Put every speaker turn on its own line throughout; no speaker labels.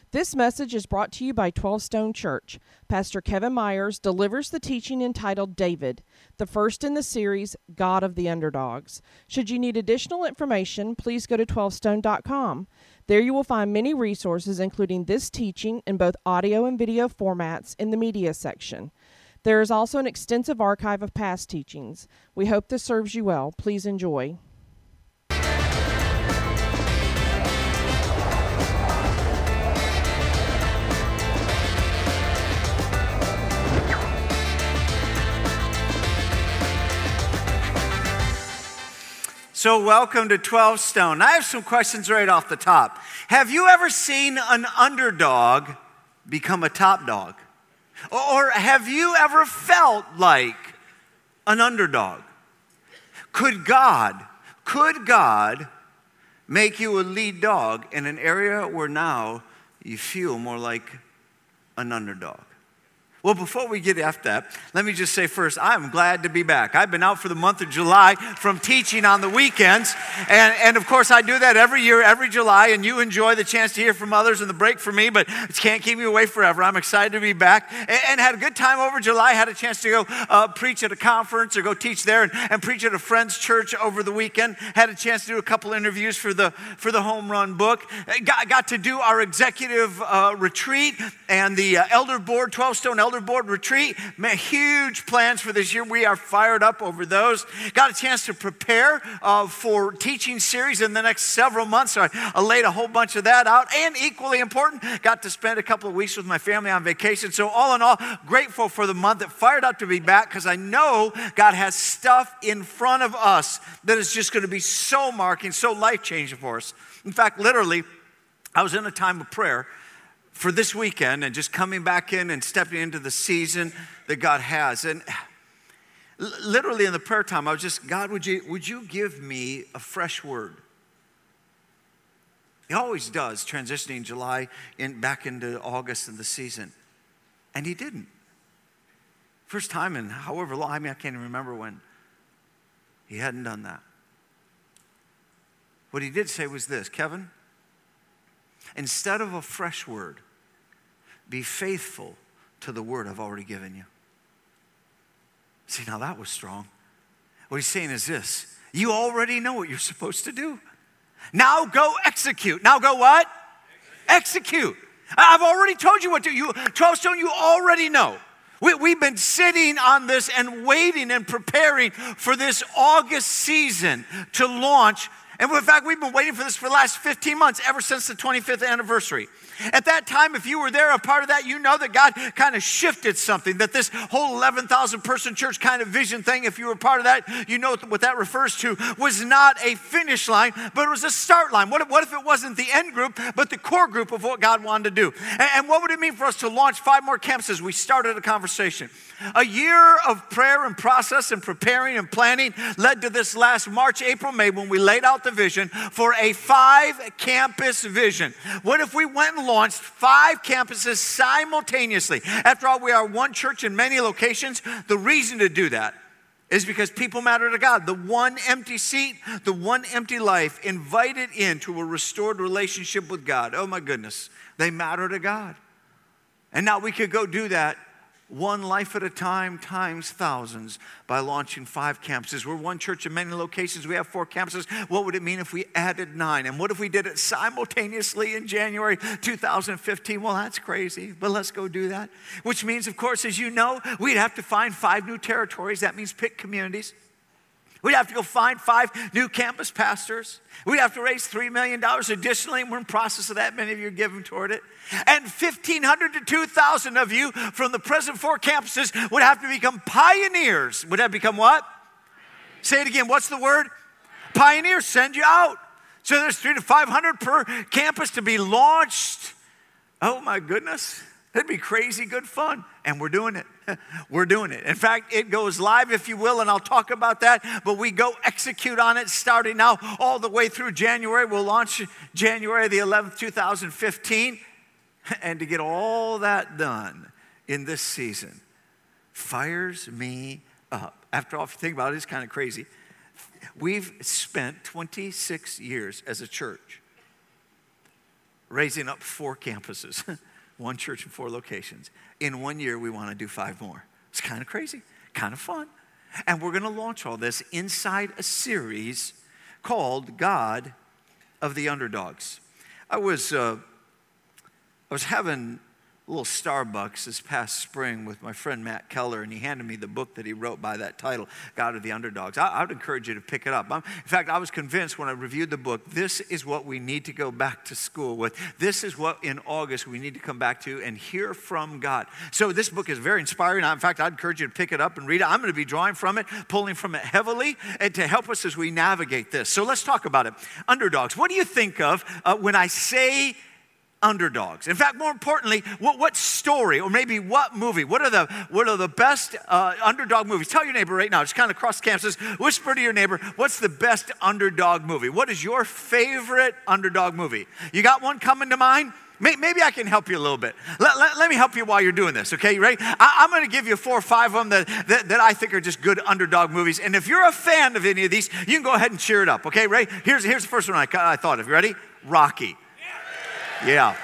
This message is brought to you by 12 Stone Church. Pastor Kevin Myers delivers the teaching entitled David, the first in the series, God of the Underdogs. Should you need additional information, please go to 12stone.com. There you will find many resources, including this teaching in both audio and video formats in the media section. There is also an extensive archive of past teachings. We hope this serves you well. Please enjoy.
So welcome to 12 Stone. I have some questions right off the top. Have you ever seen an underdog become a top dog? Or have you ever felt like an underdog? Could God make you a lead dog in an area where now you feel more like an underdog? Well, before we get after that, let me just say first, I'm glad to be back. I've been out for the month of July from teaching on the weekends. And of course, I do that every year, every July, and you enjoy the chance to hear from others and the break for me, but it can't keep me away forever. I'm excited to be back and had a good time over July. Had a chance to go preach at a conference or go teach there and preach at a friend's church over the weekend. Had a chance to do a couple interviews for the Home Run book. Got to do our executive retreat and the Elder Board, 12 Stone Elder Board retreat. Huge plans for this year. We are fired up over those. Got a chance to prepare for teaching series in the next several months. So I laid a whole bunch of that out. And equally important, got to spend a couple of weeks with my family on vacation. So all in all, grateful for the month. Fired up to be back because I know God has stuff in front of us that is just going to be so marking, so life-changing for us. In fact, literally, I was in a time of prayer for this weekend and just coming back in and stepping into the season that God has. And literally in the prayer time, I was just, God, would you give me a fresh word? He always does, transitioning July back into August of the season. And he didn't. First time in however long, I can't even remember when. He hadn't done that. What he did say was this, Kevin, instead of a fresh word, be faithful to the word I've already given you. See, now that was strong. What he's saying is this. You already know what you're supposed to do. Now go execute. Now go what? Execute. I've already told you what to do. 12 Stone, you already know. We've been sitting on this and waiting and preparing for this August season to launch. And in fact, we've been waiting for this for the last 15 months, ever since the 25th anniversary. At that time, if you were there, a part of that, you know that God kind of shifted something, that this whole 11,000 person church kind of vision thing, if you were part of that, you know what that refers to, was not a finish line, but it was a start line. What if it wasn't the end group, but the core group of what God wanted to do? And what would it mean for us to launch 5 more campuses? We started a conversation. A year of prayer and process and preparing and planning led to this last March, April, May, when we laid out the vision for a 5-campus vision. What if we went and launched 5 campuses simultaneously? After all, we are one church in many locations. The reason to do that is because people matter to God. The one empty seat, the one empty life invited into a restored relationship with God. Oh my goodness, they matter to God. And now we could go do that one life at a time times thousands by launching 5 campuses. We're one church in many locations. We have 4 campuses. What would it mean if we added 9? And what if we did it simultaneously in January 2015? Well, that's crazy, but let's go do that. Which means, of course, as you know, we'd have to find 5 new territories. That means pick communities. We'd have to go find 5 new campus pastors. We'd have to raise $3 million additionally, and we're in process of that. Many of you are giving toward it. And 1,500 to 2,000 of you from the present 4 campuses would have to become pioneers. Would that become what? Say it again. What's the word? Pioneers. Send you out. So there's 300 to 500 per campus to be launched. Oh my goodness. It'd be crazy good fun. And we're doing it. We're doing it. In fact, it goes live, if you will, and I'll talk about that. But we go execute on it starting now all the way through January. We'll launch January the 11th, 2015. And to get all that done in this season fires me up. After all, if you think about it, it's kind of crazy. We've spent 26 years as a church raising up 4 campuses, 1 church and 4 locations. In 1 year, we want to do 5 more. It's kind of crazy, kind of fun. And we're going to launch all this inside a series called God of the Underdogs. I was having a little Starbucks this past spring with my friend Matt Keller, and he handed me the book that he wrote by that title, God of the Underdogs. I would encourage you to pick it up. In fact, I was convinced when I reviewed the book, this is what we need to go back to school with. This is what in August we need to come back to and hear from God. So this book is very inspiring. In fact, I'd encourage you to pick it up and read it. I'm going to be drawing from it, pulling from it heavily, and to help us as we navigate this. So let's talk about it. Underdogs. What do you think of when I say underdogs? In fact, more importantly, what story or maybe what movie? What are the best underdog movies? Tell your neighbor right now, just kind of cross campuses, whisper to your neighbor, what's the best underdog movie? What is your favorite underdog movie? You got one coming to mind? Maybe I can help you a little bit. Let me help you while you're doing this, okay? You ready? I'm going to give you 4 or 5 of them that I think are just good underdog movies. And if you're a fan of any of these, you can go ahead and cheer it up, okay? Ready? Here's the first one I thought of. You ready? Rocky. Yeah.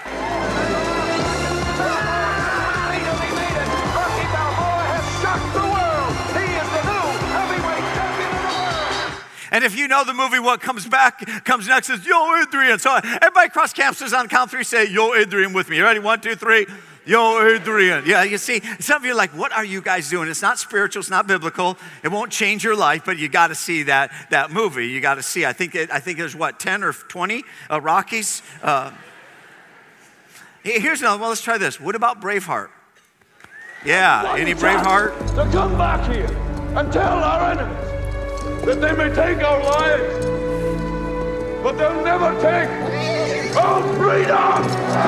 Rocky Balboa has shocked the world. He is the new heavyweight champion of the world.
And if you know the movie, what comes next is Yo, Adrian. So everybody across campuses on count 3 say Yo, Adrian with me. You ready? 1, 2, 3. Yo, Adrian. Yeah, you see, some of you are like, what are you guys doing? It's not spiritual, it's not biblical. It won't change your life, but you got to see that movie. You got to see. I think there's 10 or 20 Rockies. Here's another one. Let's try this. What about Braveheart? Yeah, any Braveheart?
To come back here and tell our enemies that they may take our lives, but they'll never take our freedom.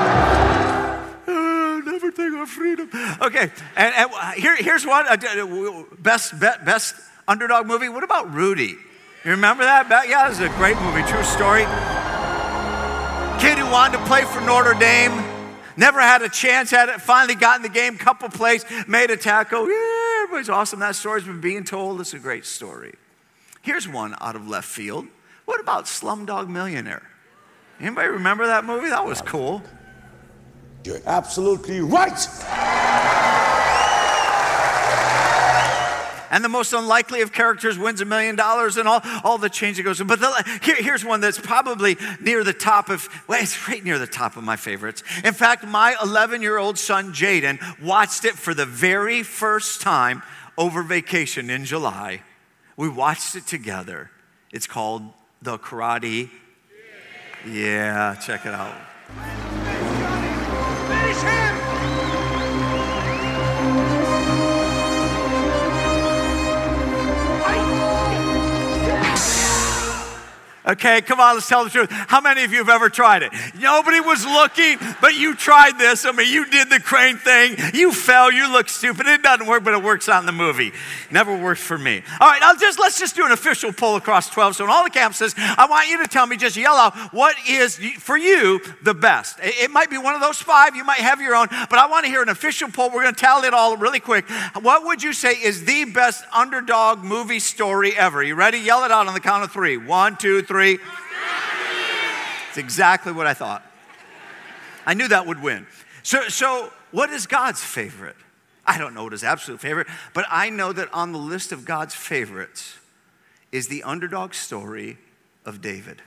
Never take our freedom. Okay, and here's one. Best underdog movie. What about Rudy? You remember that? Yeah, this is a great movie. True story. Kid who wanted to play for Notre Dame. Never had a chance at it, finally got in the game, couple plays, made a tackle. Yeah, everybody's awesome. That story's been being told. It's a great story. Here's one out of left field. What about Slumdog Millionaire? Anybody remember that movie? That was cool.
You're absolutely right.
And the most unlikely of characters wins $1 million and all the change that goes in. But here's one that's probably near the top it's right near the top of my favorites. In fact, my 11-year-old son, Jaden, watched it for the very first time over vacation in July. We watched it together. It's called The Karate. Yeah, check it out.
Finish him!
Okay, come on, let's tell the truth. How many of you have ever tried it? Nobody was looking, but you tried this. I mean, you did the crane thing. You fell. You look stupid. It doesn't work, but it works out in the movie. Never worked for me. All right, let's just do an official poll across 12. So in all the campuses, I want you to tell me, just yell out, what is, for you, the best? It might be one of those 5. You might have your own, but I want to hear an official poll. We're going to tally it all really quick. What would you say is the best underdog movie story ever? You ready? Yell it out on the count of 3. 1, 2, 3. It's exactly what I thought. I knew that would win. So what is God's favorite? I don't know what his absolute favorite, but I know that on the list of God's favorites is the underdog story of David.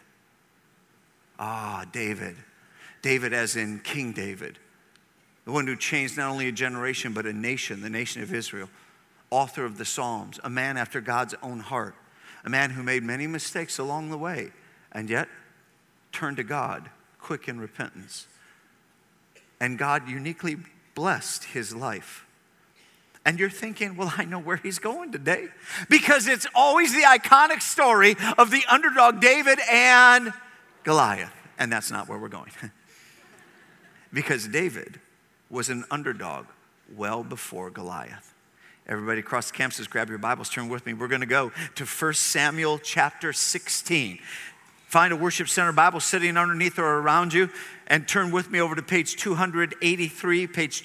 David. David as in King David. The one who changed not only a generation, but a nation, the nation of Israel. Author of the Psalms, a man after God's own heart. A man who made many mistakes along the way and yet turned to God quick in repentance. And God uniquely blessed his life. And you're thinking, well, I know where he's going today. Because it's always the iconic story of the underdog David and Goliath. And that's not where we're going. Because David was an underdog well before Goliath. Everybody across the campuses, grab your Bibles, turn with me. We're going to go to 1 Samuel chapter 16. Find a Worship Center Bible sitting underneath or around you and turn with me over to page 283,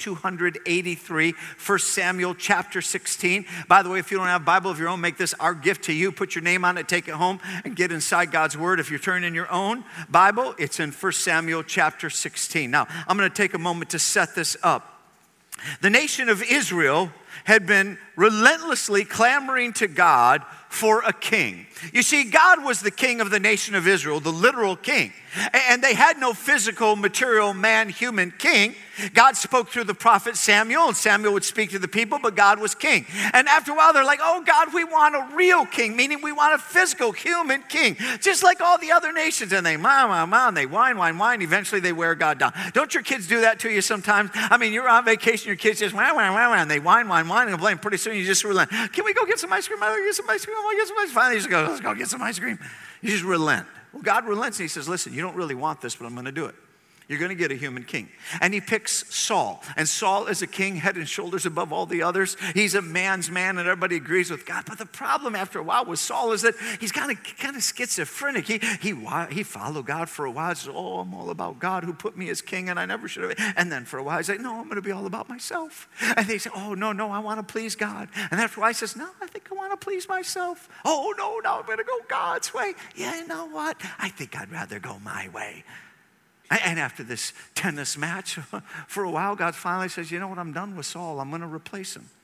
1 Samuel chapter 16. By the way, if you don't have a Bible of your own, make this our gift to you. Put your name on it, take it home, and get inside God's Word. If you're turning your own Bible, it's in 1 Samuel chapter 16. Now, I'm going to take a moment to set this up. The nation of Israel had been relentlessly clamoring to God for a king. You see, God was the king of the nation of Israel, the literal king. And they had no physical, material, man, human king. God spoke through the prophet Samuel, and Samuel would speak to the people, but God was king. And after a while, they're like, oh, God, we want a real king, meaning we want a physical, human king, just like all the other nations. And they and they whine. Eventually, they wear God down. Don't your kids do that to you sometimes? I mean, you're on vacation, your kids just whine, and they whine, and complain. Pretty soon, you just relent. Can we go get some ice cream? I want to get some ice cream. I want to get some ice cream. Finally, you just go, let's go get some ice cream. You just relent. Well, God relents and he says, listen, you don't really want this, but I'm going to do it. You're going to get a human king. And he picks Saul. And Saul is a king head and shoulders above all the others. He's a man's man and everybody agrees with God. But the problem after a while with Saul is that he's kind of schizophrenic. He followed God for a while. He says, oh, I'm all about God who put me as king and I never should have. And then for a while he's like, no, I'm going to be all about myself. And they say, oh, no, I want to please God. And after a while he says, no, I think I want to please myself. Oh, no, I'm going to go God's way. Yeah, you know what? I think I'd rather go my way. And after this tennis match, for a while, God finally says, you know what, I'm done with Saul. I'm going to replace him.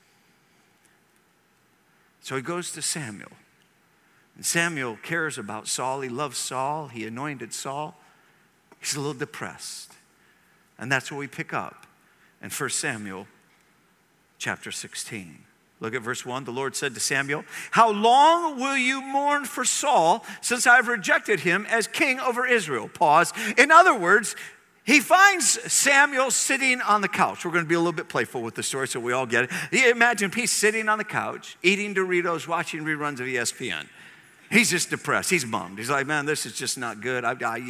So he goes to Samuel. And Samuel cares about Saul. He loves Saul. He anointed Saul. He's a little depressed. And that's what we pick up in 1 Samuel chapter 16. Look at verse 1. The Lord said to Samuel, how long will you mourn for Saul since I've rejected him as king over Israel? Pause. In other words, he finds Samuel sitting on the couch. We're going to be a little bit playful with the story so we all get it. Imagine he's sitting on the couch, eating Doritos, watching reruns of ESPN. He's just depressed. He's bummed. He's like, man, this is just not good. God,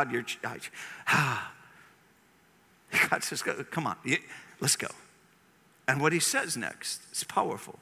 says, come on, let's go. And what he says next is powerful.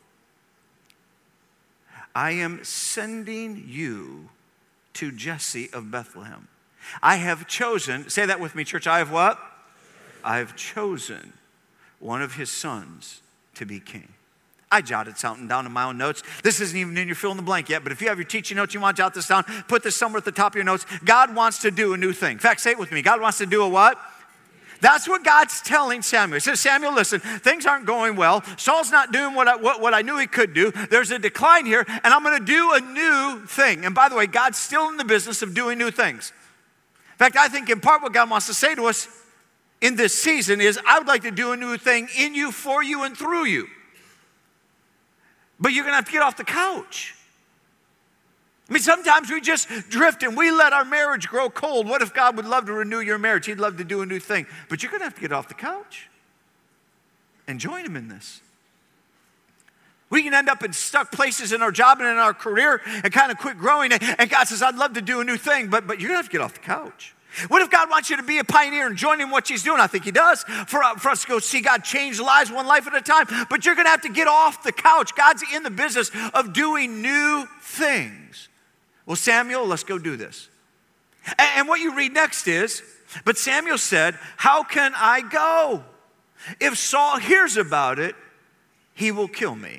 I am sending you to Jesse of Bethlehem. I have chosen, say that with me, church. I have what? I have chosen one of his sons to be king. I jotted something down in my own notes. This isn't even in your fill in the blank yet, but if you have your teaching notes, you want to jot this down, put this somewhere at the top of your notes. God wants to do a new thing. In fact, say it with me. God wants to do a what? That's what God's telling Samuel. He says, Samuel, listen, things aren't going well. Saul's not doing what I knew he could do. There's a decline here, and I'm going to do a new thing. And by the way, God's still in the business of doing new things. In fact, I think in part what God wants to say to us in this season is, I would like to do a new thing in you, for you, and through you. But you're going to have to get off the couch. I mean, sometimes we just drift and we let our marriage grow cold. What if God would love to renew your marriage? He'd love to do a new thing. But you're going to have to get off the couch and join him in this. We can end up in stuck places in our job and in our career and kind of quit growing. And God says, I'd love to do a new thing, but you're going to have to get off the couch. What if God wants you to be a pioneer and join in what he's doing? I think he does. For us to go see God change lives one life at a time. But you're going to have to get off the couch. God's in the business of doing new things. Well, Samuel, let's go do this. And what you read next is, but Samuel said, how can I go? If Saul hears about it, he will kill me.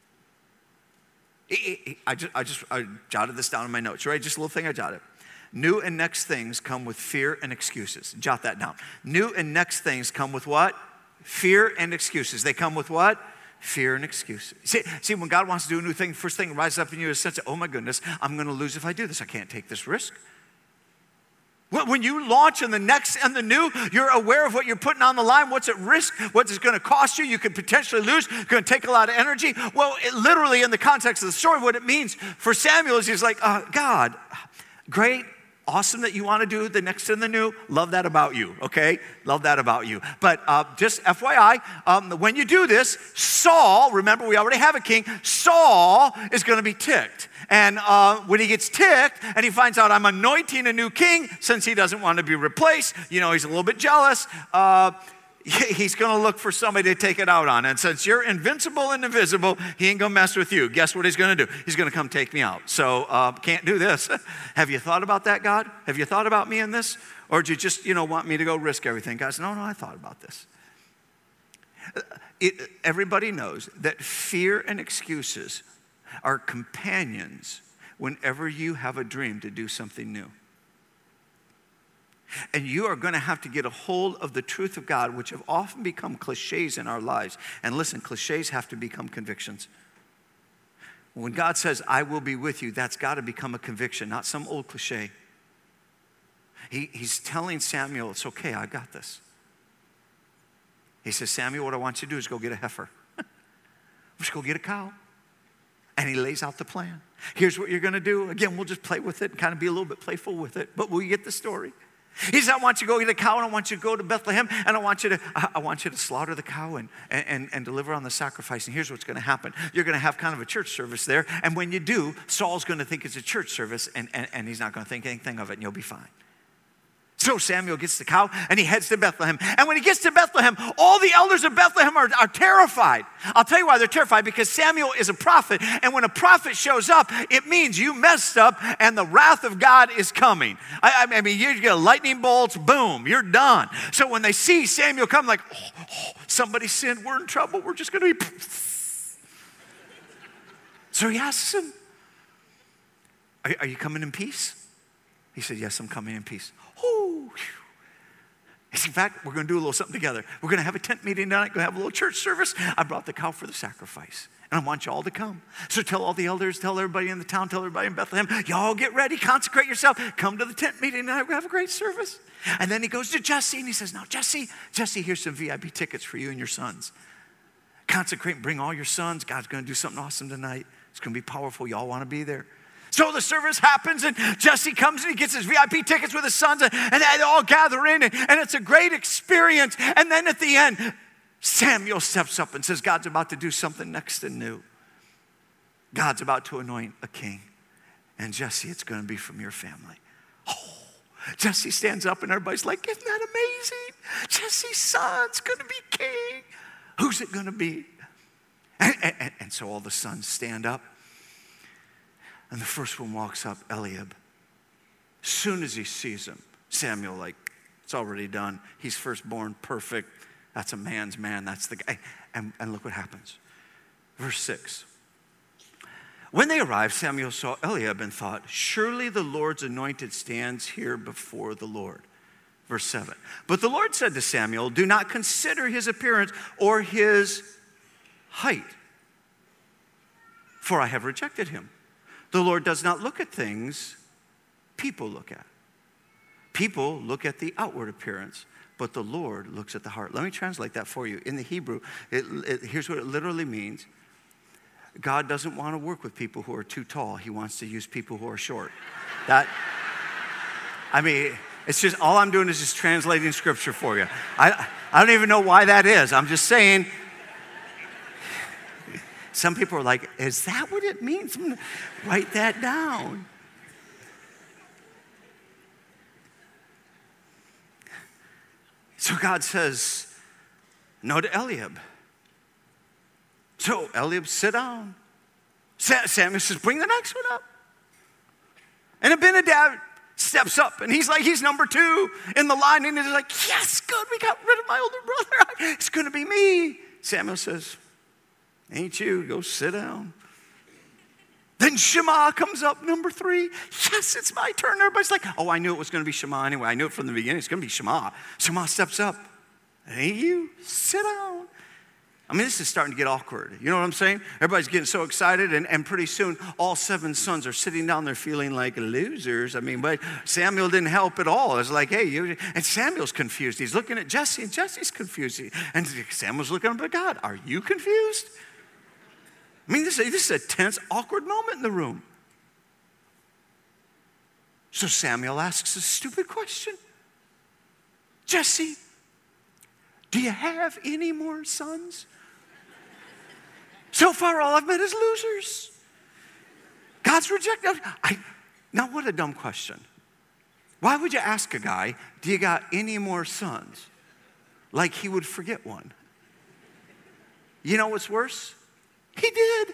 I jotted this down in my notes, right? Just a little thing I jotted. New and next things come with fear and excuses. Jot that down. New and next things come with what? Fear and excuses. They come with what? Fear and excuses. See, when God wants to do a new thing, first thing that rises up in you is a sense of, oh my goodness, I'm going to lose if I do this. I can't take this risk. When you launch in the next and the new, you're aware of what you're putting on the line, what's at risk, what it's going to cost you, you could potentially lose, it's going to take a lot of energy. Well, literally in the context of the story, what it means for Samuel is he's like, God, great. Awesome that you want to do the next and the new. Love that about you, okay? Love that about you. But just FYI, when you do this, Saul, remember we already have a king, Saul is going to be ticked. And when he gets ticked and he finds out I'm anointing a new king, since he doesn't want to be replaced, he's a little bit jealous. he's going to look for somebody to take it out on. And since you're invincible and invisible, he ain't going to mess with you. Guess what he's going to do? He's going to come take me out. So can't do this. Have you thought about that, God? Have you thought about me in this? Or do you just, want me to go risk everything? God says, no, I thought about this. Everybody knows that fear and excuses are companions whenever you have a dream to do something new. And you are going to have to get a hold of the truth of God, which have often become cliches in our lives. And listen, cliches have to become convictions. When God says, I will be with you, that's got to become a conviction, not some old cliche. He's telling Samuel, it's okay, I got this. He says, Samuel, what I want you to do is go get a heifer. Just go get a cow. And he lays out the plan. Here's what you're going to do. Again, we'll just play with it and kind of be a little bit playful with it, but we get the story. He said, I want you to go get a cow, and I want you to go to Bethlehem, and I want you to slaughter the cow and deliver on the sacrifice. And here's what's going to happen. You're going to have kind of a church service there, and when you do, Saul's going to think it's a church service, and he's not going to think anything of it, and you'll be fine. So Samuel gets the cow, and he heads to Bethlehem. And when he gets to Bethlehem, all the elders of Bethlehem are terrified. I'll tell you why they're terrified, because Samuel is a prophet. And when a prophet shows up, it means you messed up, and the wrath of God is coming. I mean, you get lightning bolts, boom, you're done. So when they see Samuel come, like, somebody sinned, we're in trouble, we're just going to be... So he asks him, are you coming in peace? He said, yes, I'm coming in peace. In fact, we're going to do a little something together. We're going to have a tent meeting tonight. We're going to have a little church service. I brought the cow for the sacrifice, and I want you all to come. So tell all the elders, tell everybody in the town, tell everybody in Bethlehem, y'all get ready, consecrate yourself, come to the tent meeting tonight. We're going to have a great service. And then he goes to Jesse, and he says, now, Jesse, here's some VIP tickets for you and your sons. Consecrate and bring all your sons. God's going to do something awesome tonight. It's going to be powerful. Y'all want to be there. So the service happens, and Jesse comes and he gets his VIP tickets with his sons, and they all gather in, and it's a great experience. And then at the end, Samuel steps up and says, God's about to do something next and new. God's about to anoint a king. And Jesse, it's going to be from your family. Oh, Jesse stands up, and everybody's like, isn't that amazing? Jesse's son's going to be king. Who's it going to be? And so all the sons stand up. And the first one walks up, Eliab. As soon as he sees him, Samuel, like, it's already done. He's firstborn, perfect. That's a man's man. That's the guy. And look what happens. Verse 6. When they arrived, Samuel saw Eliab and thought, surely the Lord's anointed stands here before the Lord. Verse 7. But the Lord said to Samuel, do not consider his appearance or his height, for I have rejected him. The Lord does not look at things people look at. People look at the outward appearance, but the Lord looks at the heart. Let me translate that for you. In the Hebrew, here's what it literally means. God doesn't want to work with people who are too tall. He wants to use people who are short. It's just, all I'm doing is just translating scripture for you. I don't even know why that is. I'm just saying. Some people are like, is that what it means? I'm going to write that down. So God says, no to Eliab. So Eliab, sit down. Samuel says, bring the next one up. And Abinadab steps up, and he's number 2 in the line, and he's like, yes, good, we got rid of my older brother. It's going to be me. Samuel says, ain't you? Go sit down. Then Shema comes up, number 3. Yes, it's my turn. Everybody's like, oh, I knew it was going to be Shema anyway. I knew it from the beginning. It's going to be Shema. Shema steps up. Ain't you? Sit down. I mean, this is starting to get awkward. You know what I'm saying? Everybody's getting so excited, and pretty soon all 7 sons are sitting down there feeling like losers. I mean, but Samuel didn't help at all. It's like, hey, and Samuel's confused. He's looking at Jesse, and Jesse's confused. And Samuel's looking up at God. Are you confused? I mean, this is a tense, awkward moment in the room. So Samuel asks a stupid question. Jesse, do you have any more sons? So far, all I've met is losers. God's rejected. Now, what a dumb question. Why would you ask a guy, do you got any more sons? like he would forget one. You know what's worse? He did.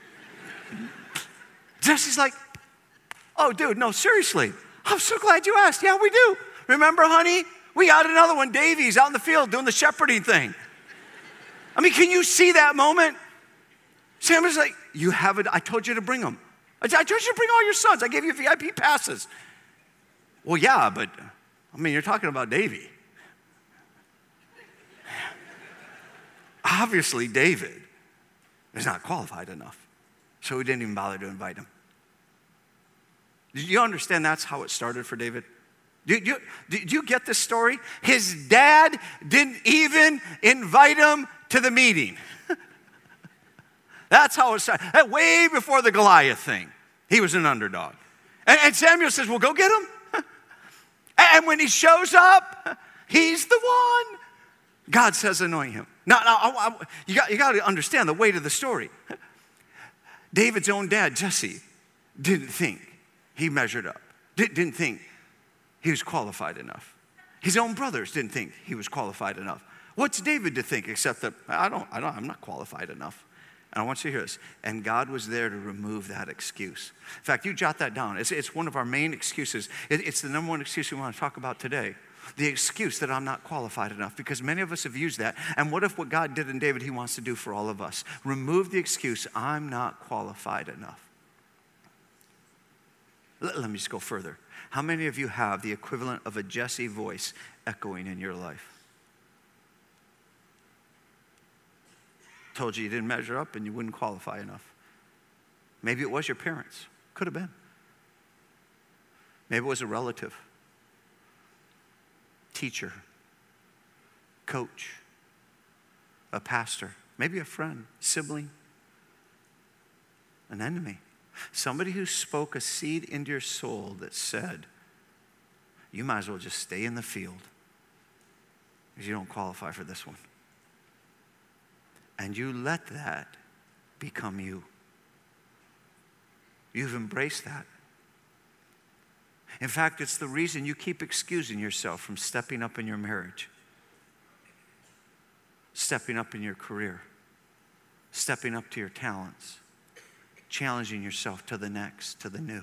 Jesse's like, oh, dude, no, seriously. I'm so glad you asked. Yeah, we do. Remember, honey? We got another one, Davies, out in the field doing the shepherding thing. I mean, can you see that moment? Sam was like, you have it. I told you to bring them. I told you to bring all your sons. I gave you VIP passes. Well, yeah, but, I mean, you're talking about Davy. Obviously, David is not qualified enough. So he didn't even bother to invite him. Did you understand that's how it started for David? Do you get this story? His dad didn't even invite him to the meeting. That's how it started. Way before the Goliath thing. He was an underdog. And Samuel says, well, go get him. And when he shows up, he's the one. God says, anoint him. Now you got to understand the weight of the story. David's own dad, Jesse, didn't think he measured up. Didn't think he was qualified enough. His own brothers didn't think he was qualified enough. What's David to think except that I'm not qualified enough? And I want you to hear this. And God was there to remove that excuse. In fact, you jot that down. It's one of our main excuses. It's the number one excuse we want to talk about today. The excuse that I'm not qualified enough, because many of us have used that. And what if what God did in David, he wants to do for all of us? Remove the excuse, I'm not qualified enough. Let me just go further. How many of you have the equivalent of a Jesse voice echoing in your life? Told you didn't measure up and you wouldn't qualify enough. Maybe it was your parents. Could have been. Maybe it was a relative, teacher, coach, a pastor, maybe a friend, sibling, an enemy. Somebody who spoke a seed into your soul that said, you might as well just stay in the field because you don't qualify for this one. And you let that become you. You've embraced that. In fact, it's the reason you keep excusing yourself from stepping up in your marriage, stepping up in your career, stepping up to your talents, challenging yourself to the next, to the new.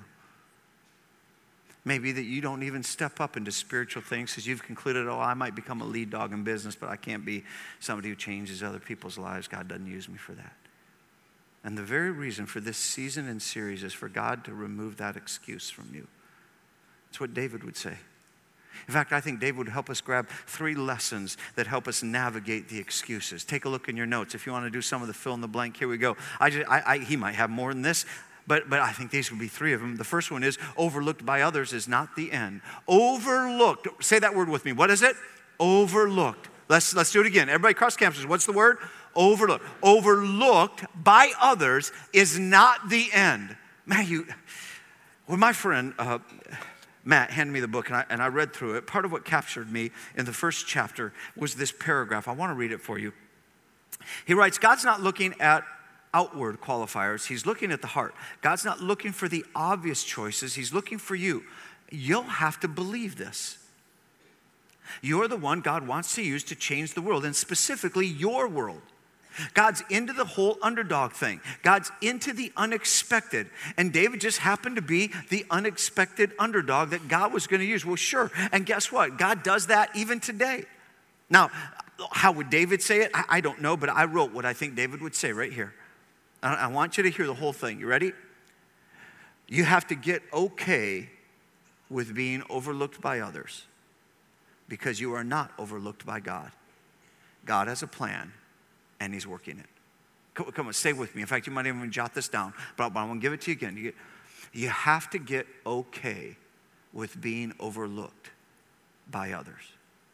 Maybe that you don't even step up into spiritual things because you've concluded, I might become a lead dog in business, but I can't be somebody who changes other people's lives. God doesn't use me for that. And the very reason for this season and series is for God to remove that excuse from you. It's what David would say. In fact, I think David would help us grab 3 lessons that help us navigate the excuses. Take a look in your notes. If you want to do some of the fill in the blank, here we go. He might have more than this, but I think these would be 3 of them. The first one is overlooked by others is not the end. Overlooked. Say that word with me. What is it? Overlooked. Let's do it again. Everybody across campuses, what's the word? Overlooked. Overlooked by others is not the end. Man, when my friend Matt handed me the book, and I read through it. Part of what captured me in the first chapter was this paragraph. I want to read it for you. He writes, God's not looking at outward qualifiers. He's looking at the heart. God's not looking for the obvious choices. He's looking for you. You'll have to believe this. You're the one God wants to use to change the world, and specifically your world. God's into the whole underdog thing. God's into the unexpected. And David just happened to be the unexpected underdog that God was going to use. Well, sure. And guess what? God does that even today. Now, how would David say it? I don't know, but I wrote what I think David would say right here. I want you to hear the whole thing. You ready? You have to get okay with being overlooked by others because you are not overlooked by God. God has a plan. And he's working it. Come on, stay with me. In fact, you might even jot this down, but I want to give it to you again. You have to get okay with being overlooked by others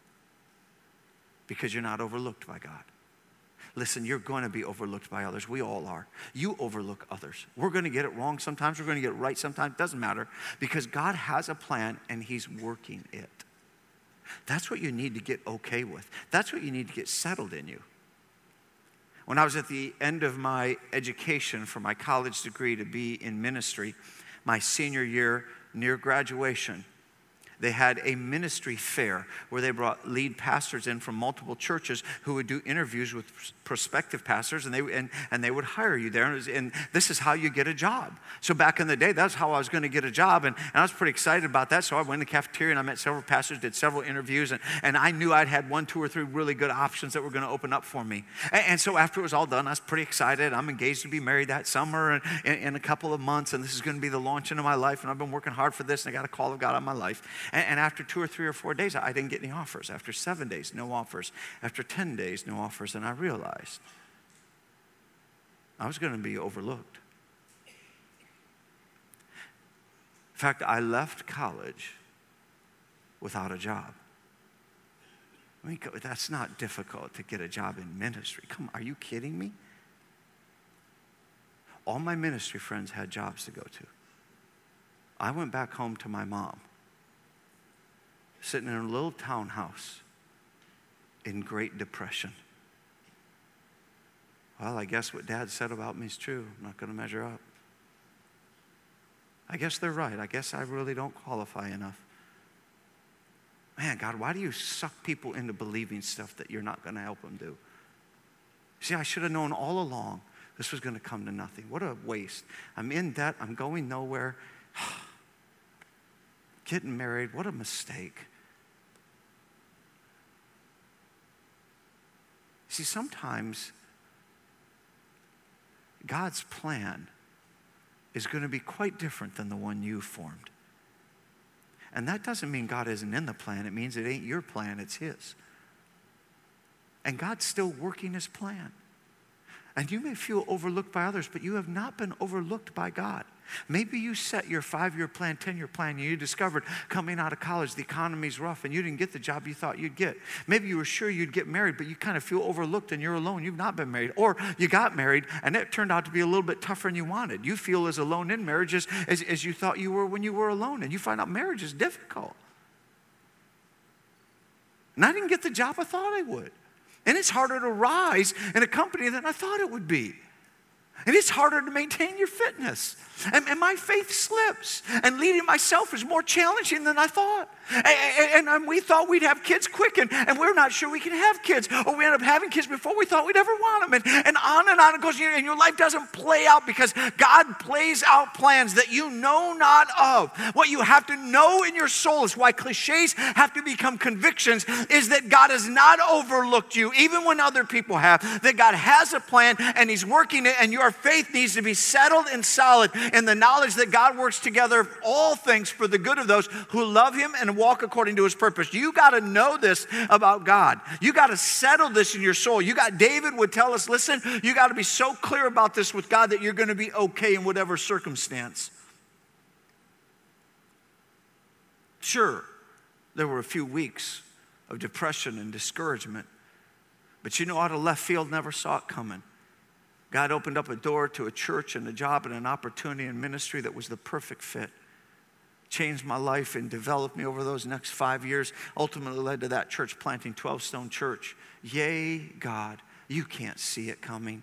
because you're not overlooked by God. Listen, you're going to be overlooked by others. We all are. You overlook others. We're going to get it wrong sometimes. We're going to get it right sometimes. It doesn't matter because God has a plan and he's working it. That's what you need to get okay with. That's what you need to get settled in you. When I was at the end of my education for my college degree to be in ministry, my senior year near graduation, They had a ministry fair where they brought lead pastors in from multiple churches who would do interviews with prospective pastors, and they would hire you there. And this is how you get a job. So back in the day, that's how I was going to get a job, and I was pretty excited about that. So I went in the cafeteria, and I met several pastors, did several interviews, and I knew I'd had 1, 2, or 3 really good options that were going to open up for me. And so after it was all done, I was pretty excited. I'm engaged to be married that summer in a couple of months, and this is going to be the launching of my life, and I've been working hard for this, and I got a call of God on my life. And after 2 or 3 or 4 days, I didn't get any offers. After 7 days, no offers. After 10 days, no offers. And I realized I was going to be overlooked. In fact, I left college without a job. I mean, that's not difficult to get a job in ministry. Come on, are you kidding me? All my ministry friends had jobs to go to. I went back home to my mom, sitting in a little townhouse in Great Depression. Well, I guess what Dad said about me is true. I'm not going to measure up. I guess they're right. I guess I really don't qualify enough. Man, God, why do you suck people into believing stuff that you're not going to help them do? See, I should have known all along this was going to come to nothing. What a waste. I'm in debt. I'm going nowhere. Getting married, what a mistake. See, sometimes God's plan is going to be quite different than the one you formed. And that doesn't mean God isn't in the plan. It means it ain't your plan, it's His. And God's still working His plan. And you may feel overlooked by others, but you have not been overlooked by God. Maybe you set your 5-year plan, 10-year plan, and you discovered coming out of college the economy's rough and you didn't get the job you thought you'd get. Maybe you were sure you'd get married, but you kind of feel overlooked and you're alone. You've not been married. Or you got married and it turned out to be a little bit tougher than you wanted. You feel as alone in marriage as you thought you were when you were alone. And you find out marriage is difficult. And I didn't get the job I thought I would. And it's harder to rise in a company than I thought it would be. And it's harder to maintain your fitness. And my faith slips. And leading myself is more challenging than I thought. And we thought we'd have kids quick, and we're not sure we can have kids. Or we end up having kids before we thought we'd ever want them. And on it goes. And your life doesn't play out because God plays out plans that you know not of. What you have to know in your soul is why cliches have to become convictions, is that God has not overlooked you, even when other people have. That God has a plan, and He's working it, and your faith needs to be settled and solid in the knowledge that God works together all things for the good of those who love Him and walk according to His purpose. You got to know this about God. You got to settle this in your soul. David would tell us, listen, you got to be so clear about this with God that you're going to be okay in whatever circumstance. Sure, there were a few weeks of depression and discouragement, but out of left field, never saw it coming. God opened up a door to a church and a job and an opportunity in ministry that was the perfect fit. Changed my life and developed me over those next 5 years. Ultimately led to that church planting 12 Stone Church. Yay, God, you can't see it coming.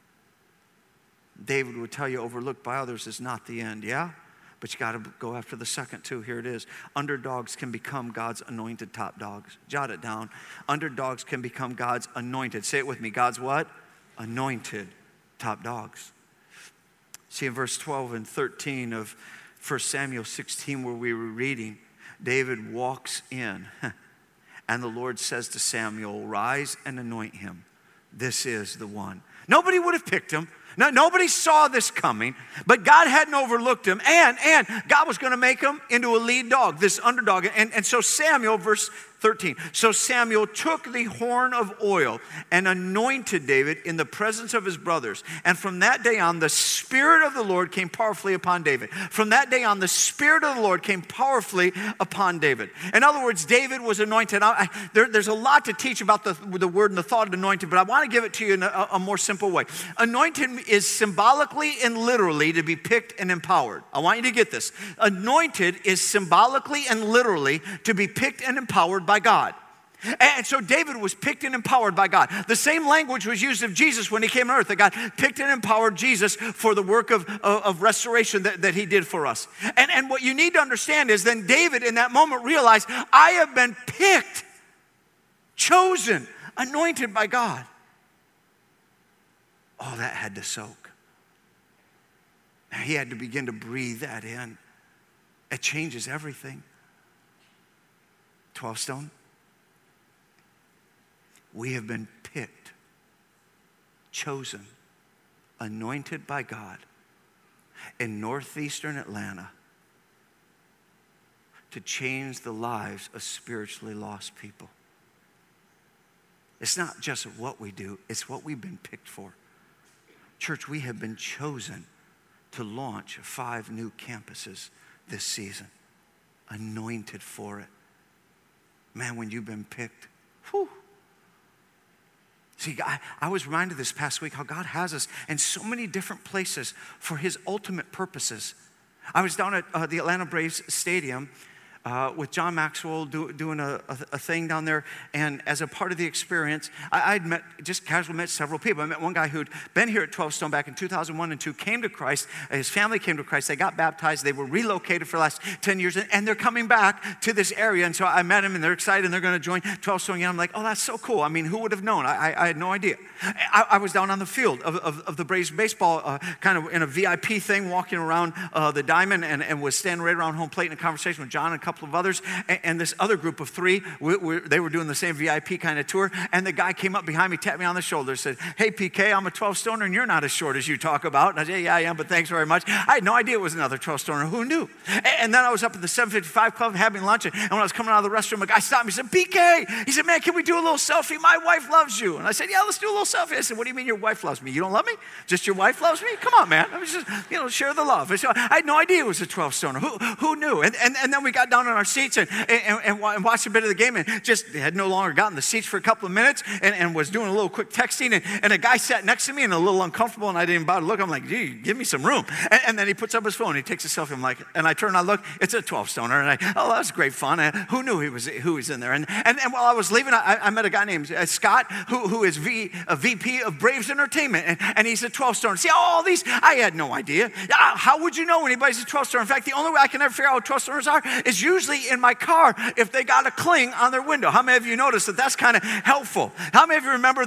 David would tell you overlooked by others is not the end, yeah? But you got to go after the second too. Here it is. Underdogs can become God's anointed top dogs. Jot it down. Underdogs can become God's anointed. Say it with me. God's what? Anointed top dogs. See, in verse 12 and 13 of 1 Samuel 16, where we were reading, David walks in, and the Lord says to Samuel, rise and anoint him. This is the one. Nobody would have picked him. No, nobody saw this coming, but God hadn't overlooked him, and God was going to make him into a lead dog, this underdog. And so Samuel, verse 13, so Samuel took the horn of oil and anointed David in the presence of his brothers. And from that day on, the Spirit of the Lord came powerfully upon David. From that day on, the Spirit of the Lord came powerfully upon David. In other words, David was anointed. There's a lot to teach about the word and the thought of anointed, but I want to give it to you in a more simple way. Anointed is symbolically and literally to be picked and empowered. I want you to get this. Anointed is symbolically and literally to be picked and empowered by God. And so David was picked and empowered by God. The same language was used of Jesus when he came on earth, that God picked and empowered Jesus for the work of restoration that he did for us. And what you need to understand is then David in that moment realized, I have been picked, chosen, anointed by God. Oh, that had to soak. He had to begin to breathe that in. It changes everything. 12 stone. We have been picked, chosen, anointed by God in northeastern Atlanta to change the lives of spiritually lost people. It's not just what we do, it's what we've been picked for. Church, we have been chosen to launch 5 new campuses this season, anointed for it. Man, when you've been picked, whew. See, I was reminded this past week how God has us in so many different places for his ultimate purposes. I was down at the Atlanta Braves Stadium with John Maxwell doing a thing down there. And as a part of the experience, I'd just casually met several people. I met one guy who'd been here at 12 Stone back in 2001 and 2, came to Christ. His family came to Christ. They got baptized. They were relocated for the last 10 years. And they're coming back to this area. And so I met him, and they're excited, and they're going to join 12 Stone. And I'm like, oh, that's so cool. I mean, who would have known? I had no idea. I was down on the field of the Braves baseball, kind of in a VIP thing, walking around the diamond, and was standing right around home plate in a conversation with John and a couple of others, and this other group of 3, they were doing the same VIP kind of tour, and the guy came up behind me, tapped me on the shoulder, said, hey, PK, I'm a 12-stoner, and you're not as short as you talk about. And I said, yeah, I am, but thanks very much. I had no idea it was another 12-stoner. Who knew? And then I was up at the 755 Club having lunch, and when I was coming out of the restroom, a guy stopped me, he said, PK, he said, man, can we do a little selfie? My wife loves you. And I said, yeah, let's do a little selfie. I said, what do you mean your wife loves me? You don't love me? Just your wife loves me? Come on, man. I was just, share the love. So I had no idea it was a 12-stoner. Who knew? And then we got down on our seats and watched a bit of the game, and just had no longer gotten the seats for a couple of minutes, and was doing a little quick texting, and a guy sat next to me and a little uncomfortable, and I didn't even bother to look. I'm like, gee, give me some room. And then he puts up his phone, he takes a selfie. I'm like, and I turn and I look, it's a 12-stoner, and that was great fun. Who knew who was in there? And while I was leaving, I met a guy named Scott, who is a VP of Braves Entertainment, and he's a 12-stoner. See, all these, I had no idea. How would you know anybody's a 12-stoner? In fact, the only way I can ever figure out what 12-stoners are is usually in my car if they got a cling on their window. How many of you noticed that that's kind of helpful? How many of you remember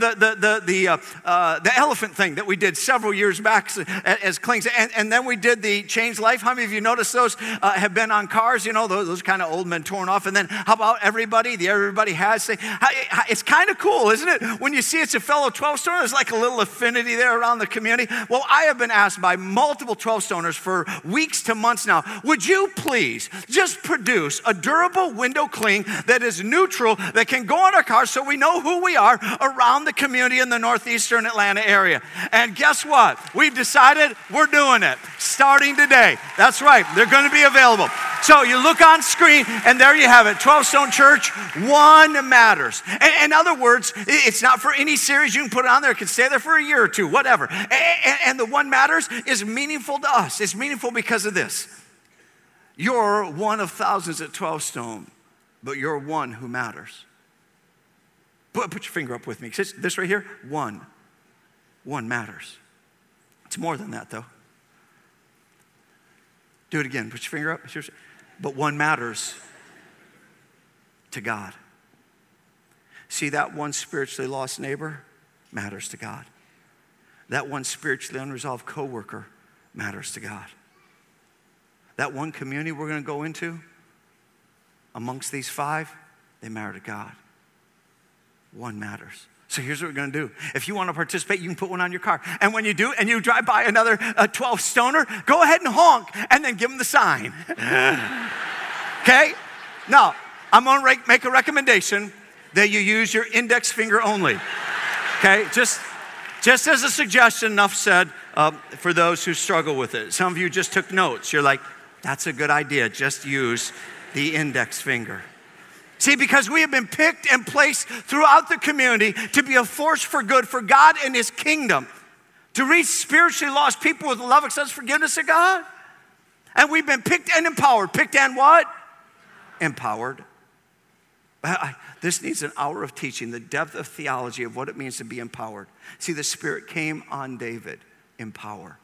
the elephant thing that we did several years back as clings? And then we did the Change Life. How many of you noticed those have been on cars? Those kind of old men torn off. And then how about Everybody? The Everybody Has thing. It's kind of cool, isn't it? When you see it's a fellow 12-stoner, there's like a little affinity there around the community. Well, I have been asked by multiple 12-stoners for weeks to months now, would you please just produce a durable window cling that is neutral, that can go on our cars so we know who we are around the community in the northeastern Atlanta area. And guess what? We've decided we're doing it starting today. That's right. They're going to be available. So you look on screen, and there you have it. 12 Stone Church, one matters. In other words, it's not for any series. You can put it on there. It can stay there for a year or two, whatever. And the one matters is meaningful to us. It's meaningful because of this. You're one of thousands at 12 Stone, but you're one who matters. Put your finger up with me. This right here, one. One matters. It's more than that, though. Do it again. Put your finger up. But one matters to God. See, that one spiritually lost neighbor matters to God. That one spiritually unresolved coworker matters to God. That one community we're going to go into, amongst these 5, they matter to God. One matters. So here's what we're going to do. If you want to participate, you can put one on your car. And when you do, and you drive by another 12-stoner, go ahead and honk, and then give them the sign. Okay? Now, I'm going to make a recommendation that you use your index finger only. Okay? Just as a suggestion, enough said for those who struggle with it. Some of you just took notes. You're like, that's a good idea. Just use the index finger. See, because we have been picked and placed throughout the community to be a force for good for God and His kingdom, to reach spiritually lost people with the love, acceptance, forgiveness of God. And we've been picked and empowered. Picked and what? Empowered This needs an hour of teaching, the depth of theology of what it means to be empowered. See, the Spirit came on David in power.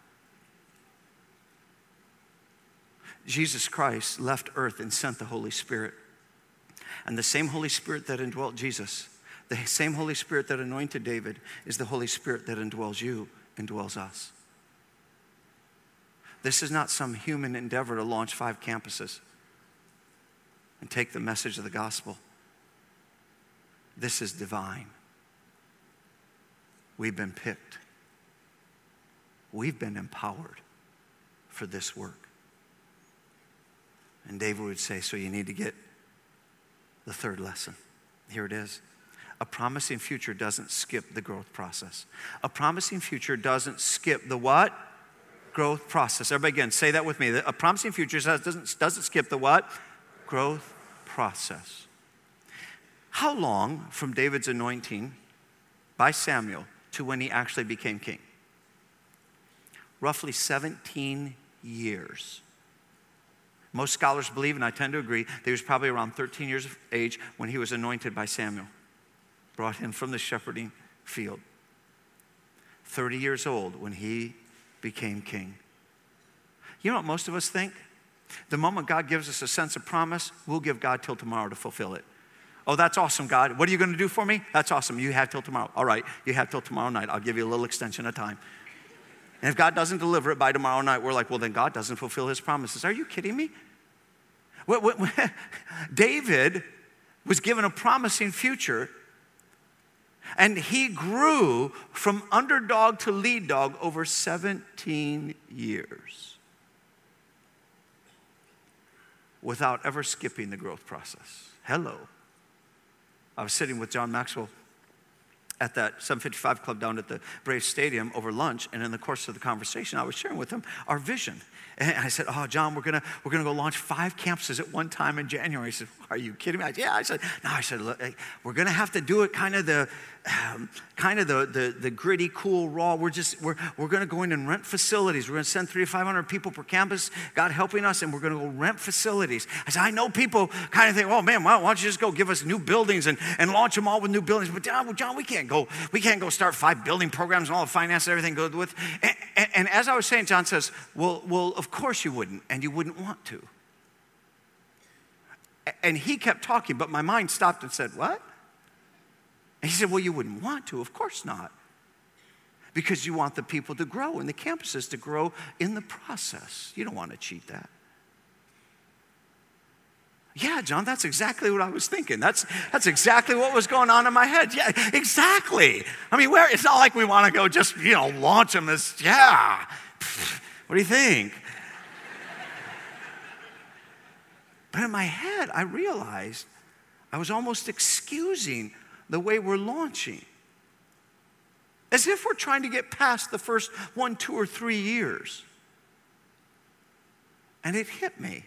Jesus Christ left earth and sent the Holy Spirit. And the same Holy Spirit that indwelt Jesus, the same Holy Spirit that anointed David, is the Holy Spirit that indwells you, indwells us. This is not some human endeavor to launch 5 campuses and take the message of the gospel. This is divine. We've been picked. We've been empowered for this work. And David would say, so you need to get the third lesson. Here it is. A promising future doesn't skip the growth process. A promising future doesn't skip the what? Growth process. Everybody again, say that with me. A promising future doesn't skip the what? Growth process. How long from David's anointing by Samuel to when he actually became king? Roughly 17 years. Most scholars believe, and I tend to agree, that he was probably around 13 years of age when he was anointed by Samuel. Brought in from the shepherding field. 30 years old when he became king. You know what most of us think? The moment God gives us a sense of promise, we'll give God till tomorrow to fulfill it. Oh, that's awesome, God. What are you going to do for me? That's awesome. You have till tomorrow. All right, you have till tomorrow night. I'll give you a little extension of time. And if God doesn't deliver it by tomorrow night, we're like, well, then God doesn't fulfill his promises. Are you kidding me? David was given a promising future, and he grew from underdog to lead dog over 17 years without ever skipping the growth process. Hello. I was sitting with John Maxwell at that 755 Club down at the Braves Stadium over lunch, and in the course of the conversation, I was sharing with him our vision. And I said, oh, John, we're gonna go launch 5 campuses at one time in January. He said, are you kidding me? I said, look, we're gonna have to do it kind of the gritty, cool, raw. We're gonna go in and rent facilities. We're gonna send 300 to 500 people per campus, God helping us, and we're gonna go rent facilities. I said, I know people kind of think, oh man, why don't you just go give us new buildings and launch them all with new buildings? But John, we can't go start 5 building programs and all the finance and everything goes with. And as I was saying, John says, well, of course you wouldn't, and you wouldn't want to. And he kept talking, but my mind stopped and said, what? And he said, well, you wouldn't want to. Of course not. Because you want the people to grow and the campuses to grow in the process. You don't want to cheat that. Yeah, John, that's exactly what I was thinking. That's exactly what was going on in my head. Yeah, exactly. I mean, it's not like we want to go just, launch them as, yeah. What do you think? But in my head, I realized I was almost excusing the way we're launching. As if we're trying to get past the first 1, 2, or 3 years. And it hit me.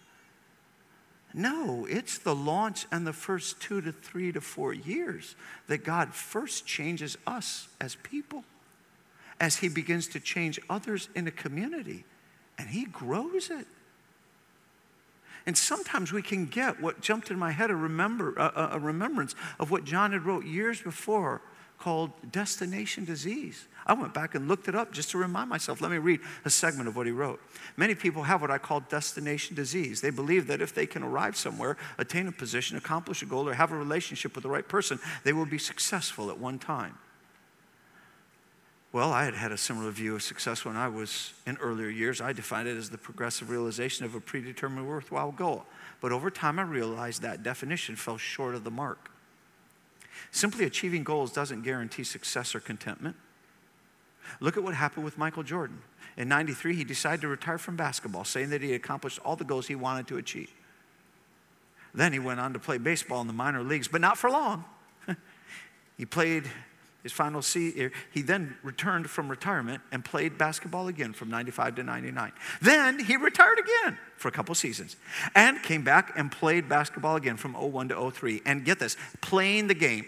No, it's the launch and the first 2 to 3 to 4 years that God first changes us as people. As he begins to change others in a community. And he grows it. And sometimes we can get what jumped in my head, a remembrance of what John had wrote years before called destination disease. I went back and looked it up just to remind myself. Let me read a segment of what he wrote. Many people have what I call destination disease. They believe that if they can arrive somewhere, attain a position, accomplish a goal, or have a relationship with the right person, they will be successful at one time. Well, I had a similar view of success when I was in earlier years. I defined it as the progressive realization of a predetermined worthwhile goal. But over time, I realized that definition fell short of the mark. Simply achieving goals doesn't guarantee success or contentment. Look at what happened with Michael Jordan. In '93, he decided to retire from basketball, saying that he had accomplished all the goals he wanted to achieve. Then he went on to play baseball in the minor leagues, but not for long. He played his final season. He then returned from retirement and played basketball again from 95 to 99. Then he retired again for a couple seasons and came back and played basketball again from 01 to 03. And get this, playing the game,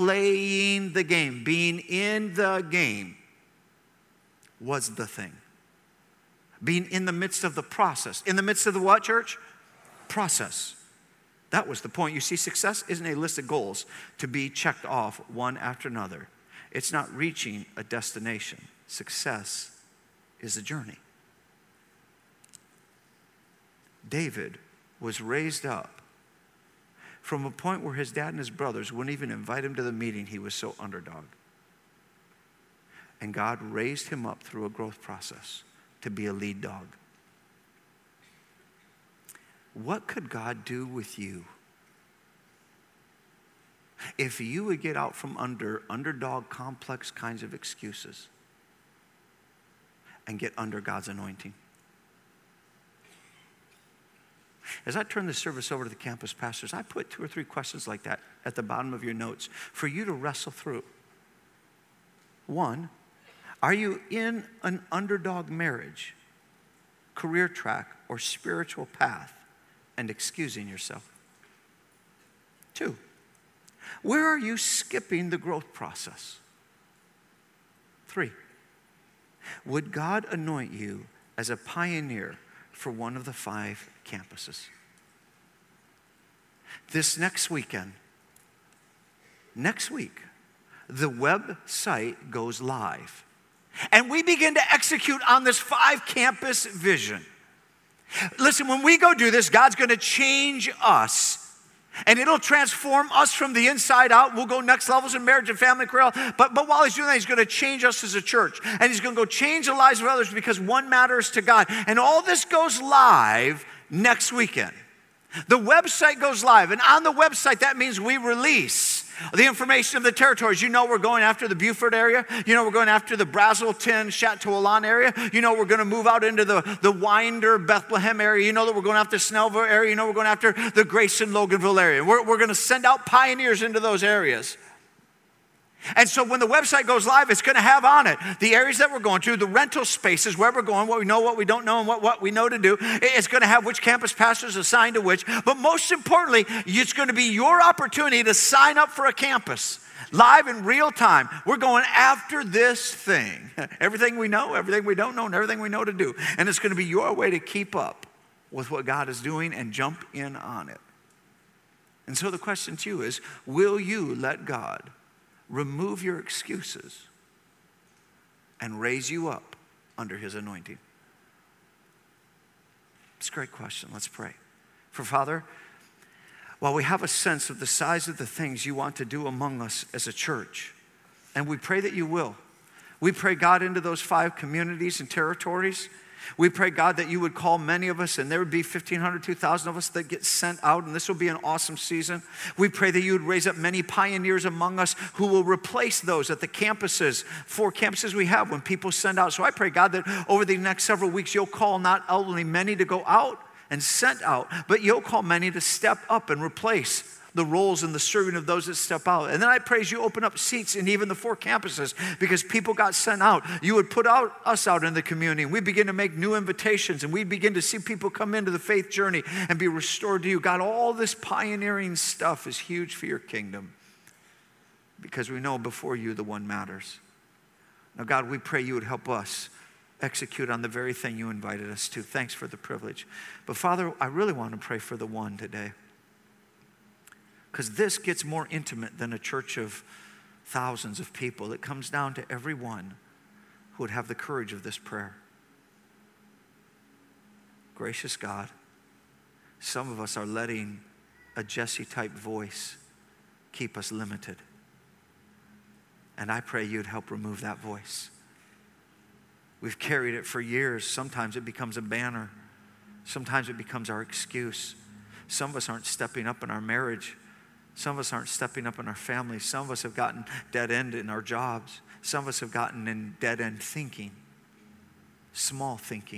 being in the game was the thing. Being in the midst of the process. In the midst of the what, church? Process. That was the point. You see, success isn't a list of goals to be checked off one after another. It's not reaching a destination. Success is a journey. David was raised up from a point where his dad and his brothers wouldn't even invite him to the meeting. He was so underdog. And God raised him up through a growth process to be a lead dog. What could God do with you if you would get out from under underdog complex kinds of excuses and get under God's anointing? As I turn the service over to the campus pastors, I put 2 or 3 questions like that at the bottom of your notes for you to wrestle through. 1, are you in an underdog marriage, career track, or spiritual path and excusing yourself? 2, where are you skipping the growth process? 3, would God anoint you as a pioneer for one of the 5 campuses? This next week, the website goes live. And we begin to execute on this 5-campus vision. Listen, when we go do this, God's going to change us. And it'll transform us from the inside out. We'll go next levels in marriage and family career. But while he's doing that, he's going to change us as a church. And he's going to go change the lives of others because one matters to God. And all this goes live next weekend. The website goes live. And on the website, that means we release the information of the territories. You know we're going after the Beaufort area. You know we're going after the Brazelton, Chateaualon area. You know we're going to move out into the Winder, Bethlehem area. You know that we're going after Snellville area. You know we're going after the Grayson, Loganville area. We're going to send out pioneers into those areas. And so when the website goes live, it's going to have on it the areas that we're going to, the rental spaces, where we're going, what we know, what we don't know, and what we know to do. It's going to have which campus pastors assigned to which. But most importantly, it's going to be your opportunity to sign up for a campus. Live in real time. We're going after this thing. Everything we know, everything we don't know, and everything we know to do. And it's going to be your way to keep up with what God is doing and jump in on it. And so the question to you is, will you let God remove your excuses and raise you up under his anointing? It's a great question. Let's pray. For Father, while we have a sense of the size of the things you want to do among us as a church, and we pray that you will, we pray, God, into those 5 communities and territories. We pray, God, that you would call many of us, and there would be 1,500, 2,000 of us that get sent out, and this will be an awesome season. We pray that you would raise up many pioneers among us who will replace those at the campuses, 4 campuses we have when people send out. So I pray, God, that over the next several weeks, you'll call not only many to go out and sent out, but you'll call many to step up and replace the roles and the serving of those that step out. And then I pray as you open up seats in even the 4 campuses because people got sent out. You would put us out in the community. And we begin to make new invitations and we begin to see people come into the faith journey and be restored to you. God, all this pioneering stuff is huge for your kingdom because we know before you the one matters. Now, God, we pray you would help us execute on the very thing you invited us to. Thanks for the privilege. But Father, I really want to pray for the one today. Because this gets more intimate than a church of thousands of people. It comes down to everyone who would have the courage of this prayer. Gracious God, some of us are letting a Jesse-type voice keep us limited. And I pray you'd help remove that voice. We've carried it for years. Sometimes it becomes a banner. Sometimes it becomes our excuse. Some of us aren't stepping up in our marriage. Some of us aren't stepping up in our families. Some of us have gotten dead end in our jobs. Some of us have gotten in dead end thinking, small thinking.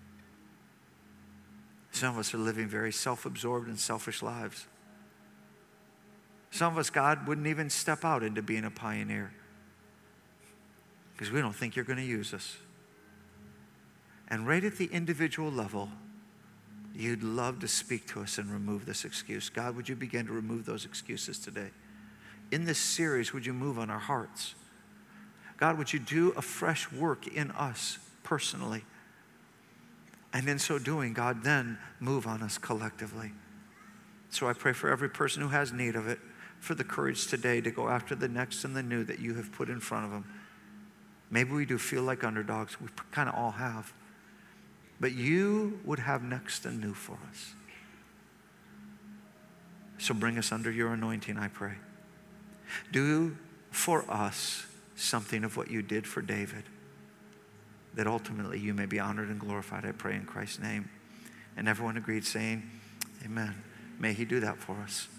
Some of us are living very self-absorbed and selfish lives. Some of us, God, wouldn't even step out into being a pioneer because we don't think you're going to use us. And right at the individual level, you'd love to speak to us and remove this excuse. God, would you begin to remove those excuses today? In this series, would you move on our hearts? God, would you do a fresh work in us personally? And in so doing, God, then move on us collectively. So I pray for every person who has need of it, for the courage today to go after the next and the new that you have put in front of them. Maybe we do feel like underdogs. We kind of all have. But you would have next and new for us. So bring us under your anointing, I pray. Do for us something of what you did for David, that ultimately you may be honored and glorified, I pray in Christ's name. And everyone agreed, saying, amen. May he do that for us.